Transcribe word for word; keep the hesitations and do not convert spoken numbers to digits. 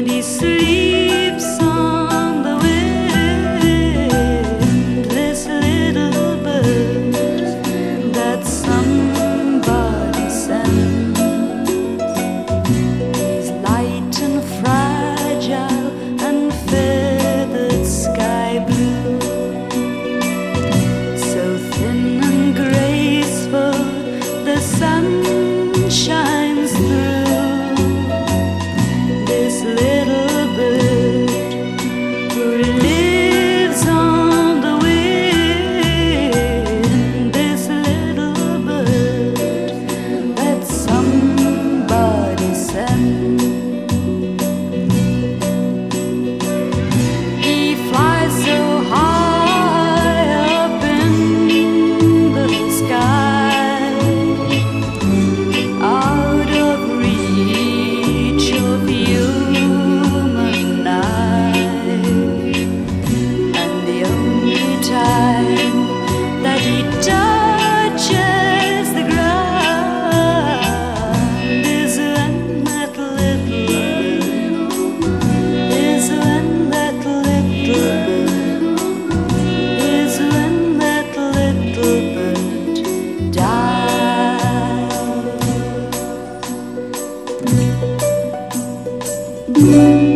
he sleeps on the wind, this little bird that somebody sent. He's light and fragile and feathered sky blue, so thin and graceful the sun shines through. This little bird who lives on the wind, this little bird that somebody sent. He flies so high up in the sky, out of reach of human eye, and the only time that he touches the ground is when that little bird, is when that little bird, is when that little bird dies.